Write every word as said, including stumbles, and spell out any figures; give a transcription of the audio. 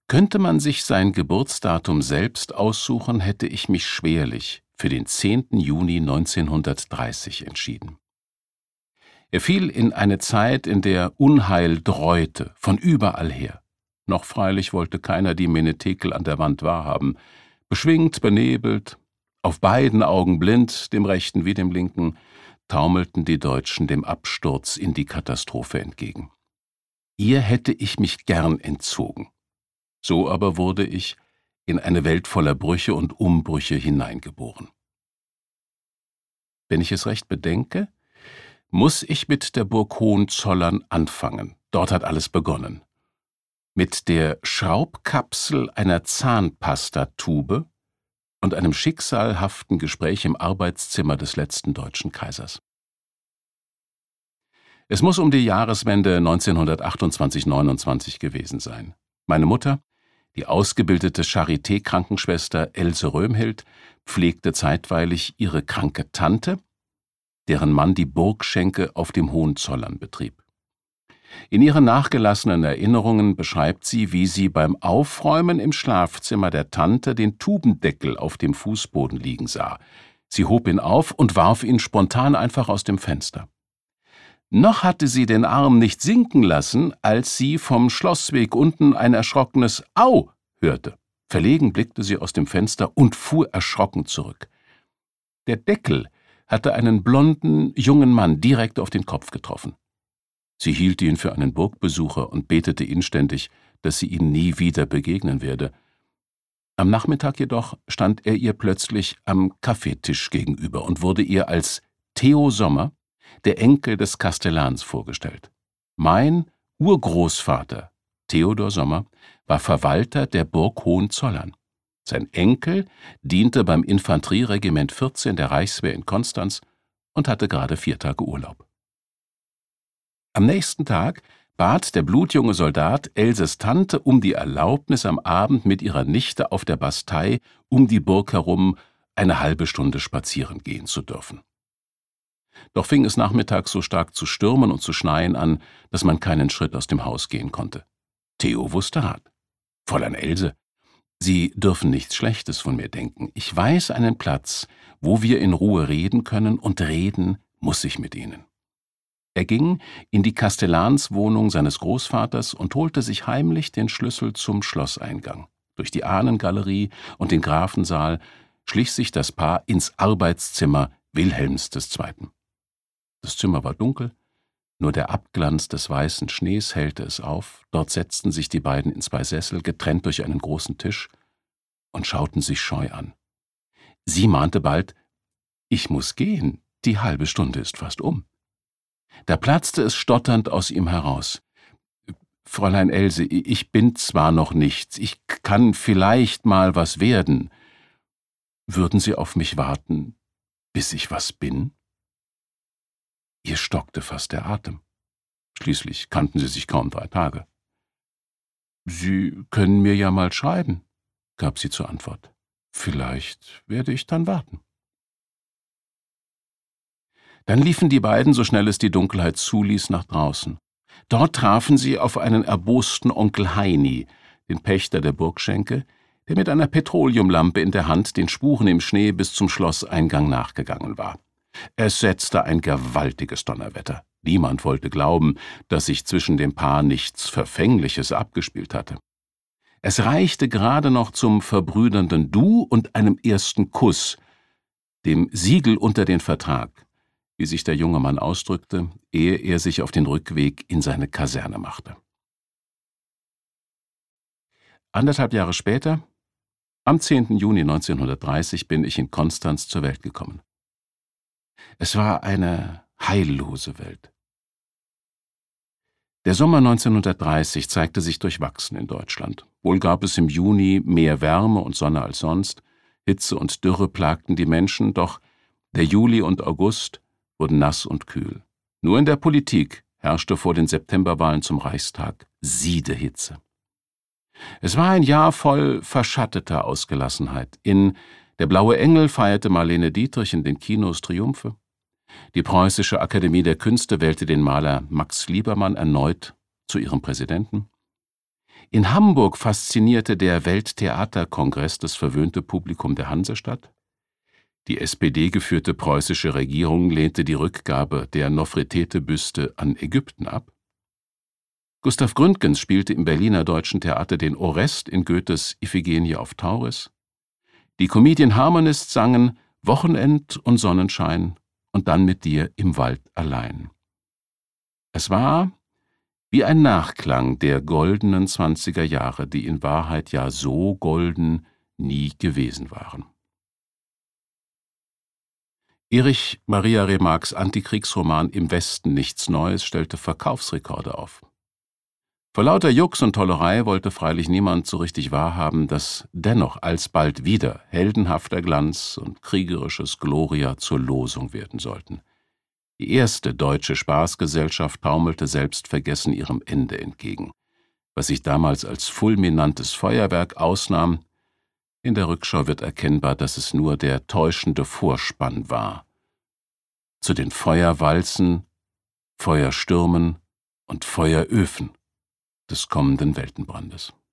Könnte man sich sein Geburtsdatum selbst aussuchen, hätte ich mich schwerlich für den zehnten Juni neunzehnhundertdreißig entschieden. Er fiel in eine Zeit, in der Unheil dräute, von überall her. Noch freilich wollte keiner die Menetekel an der Wand wahrhaben. Beschwingt, benebelt, auf beiden Augen blind, dem rechten wie dem linken, taumelten die Deutschen dem Absturz in die Katastrophe entgegen. Ihr hätte ich mich gern entzogen. So aber wurde ich in eine Welt voller Brüche und Umbrüche hineingeboren. Wenn ich es recht bedenke, muss ich mit der Burg Hohenzollern anfangen. Dort hat alles begonnen. Mit der Schraubkapsel einer Zahnpastatube und einem schicksalhaften Gespräch im Arbeitszimmer des letzten deutschen Kaisers. Es muss um die Jahreswende neunzehnhundertachtundzwanzig neunundzwanzig gewesen sein. Meine Mutter, die ausgebildete Charité-Krankenschwester Else Röhmhild, pflegte zeitweilig ihre kranke Tante, deren Mann die Burgschenke auf dem Hohenzollern betrieb. In ihren nachgelassenen Erinnerungen beschreibt sie, wie sie beim Aufräumen im Schlafzimmer der Tante den Tubendeckel auf dem Fußboden liegen sah. Sie hob ihn auf und warf ihn spontan einfach aus dem Fenster. Noch hatte sie den Arm nicht sinken lassen, als sie vom Schlossweg unten ein erschrockenes »Au« hörte. Verlegen blickte sie aus dem Fenster und fuhr erschrocken zurück. Der Deckel hatte einen blonden, jungen Mann direkt auf den Kopf getroffen. Sie hielt ihn für einen Burgbesucher und betete inständig, dass sie ihm nie wieder begegnen werde. Am Nachmittag jedoch stand er ihr plötzlich am Kaffeetisch gegenüber und wurde ihr als Theo Sommer, der Enkel des Kastellans, vorgestellt. Mein Urgroßvater, Theodor Sommer, war Verwalter der Burg Hohenzollern. Sein Enkel diente beim Infanterieregiment vierzehn der Reichswehr in Konstanz und hatte gerade vier Tage Urlaub. Am nächsten Tag bat der blutjunge Soldat Elses Tante um die Erlaubnis, am Abend mit ihrer Nichte auf der Bastei um die Burg herum eine halbe Stunde spazieren gehen zu dürfen. Doch fing es nachmittags so stark zu stürmen und zu schneien an, dass man keinen Schritt aus dem Haus gehen konnte. Theo wusste Rat. »Fräulein Else, Sie dürfen nichts Schlechtes von mir denken. Ich weiß einen Platz, wo wir in Ruhe reden können, und reden muss ich mit Ihnen.« Er ging in die Kastellanswohnung seines Großvaters und holte sich heimlich den Schlüssel zum Schlosseingang. Durch die Ahnengalerie und den Grafensaal schlich sich das Paar ins Arbeitszimmer Wilhelms des Zweiten. Das Zimmer war dunkel, nur der Abglanz des weißen Schnees hellte es auf. Dort setzten sich die beiden in zwei Sessel, getrennt durch einen großen Tisch, und schauten sich scheu an. Sie mahnte bald: »Ich muss gehen, die halbe Stunde ist fast um.« Da platzte es stotternd aus ihm heraus. »Fräulein Else, ich bin zwar noch nichts, ich kann vielleicht mal was werden. Würden Sie auf mich warten, bis ich was bin?« Ihr stockte fast der Atem. Schließlich kannten sie sich kaum drei Tage. »Sie können mir ja mal schreiben«, gab sie zur Antwort. »Vielleicht werde ich dann warten.« Dann liefen die beiden, so schnell es die Dunkelheit zuließ, nach draußen. Dort trafen sie auf einen erbosten Onkel Heini, den Pächter der Burgschenke, der mit einer Petroleumlampe in der Hand den Spuren im Schnee bis zum Schlosseingang nachgegangen war. Es setzte ein gewaltiges Donnerwetter. Niemand wollte glauben, dass sich zwischen dem Paar nichts Verfängliches abgespielt hatte. Es reichte gerade noch zum verbrüdernden Du und einem ersten Kuss, dem Siegel unter den Vertrag, wie sich der junge Mann ausdrückte, ehe er sich auf den Rückweg in seine Kaserne machte. Anderthalb Jahre später, am zehnten Juni neunzehnhundertdreißig, bin ich in Konstanz zur Welt gekommen. Es war eine heillose Welt. Der Sommer neunzehnhundertdreißig zeigte sich durchwachsen in Deutschland. Wohl gab es im Juni mehr Wärme und Sonne als sonst, Hitze und Dürre plagten die Menschen, doch der Juli und August wurden nass und kühl. Nur in der Politik herrschte vor den Septemberwahlen zum Reichstag Siedehitze. Es war ein Jahr voll verschatteter Ausgelassenheit. In »Der blaue Engel« feierte Marlene Dietrich in den Kinos Triumphe. Die Preußische Akademie der Künste wählte den Maler Max Liebermann erneut zu ihrem Präsidenten. In Hamburg faszinierte der Welttheaterkongress das verwöhnte Publikum der Hansestadt. Die S P D-geführte preußische Regierung lehnte die Rückgabe der Nofretete-Büste an Ägypten ab. Gustav Gründgens spielte im Berliner Deutschen Theater den Orest in Goethes Iphigenie auf Tauris. Die Comedian Harmonists sangen »Wochenend und Sonnenschein« und »Dann mit dir im Wald allein«. Es war wie ein Nachklang der goldenen zwanziger Jahre, die in Wahrheit ja so golden nie gewesen waren. Erich Maria Remarques Antikriegsroman »Im Westen nichts Neues« stellte Verkaufsrekorde auf. Vor lauter Jux und Tollerei wollte freilich niemand so richtig wahrhaben, dass dennoch alsbald wieder heldenhafter Glanz und kriegerisches Gloria zur Losung werden sollten. Die erste deutsche Spaßgesellschaft taumelte selbstvergessen ihrem Ende entgegen. Was sich damals als fulminantes Feuerwerk ausnahm, in der Rückschau wird erkennbar, dass es nur der täuschende Vorspann war. Zu den Feuerwalzen, Feuerstürmen und Feueröfen des kommenden Weltenbrandes.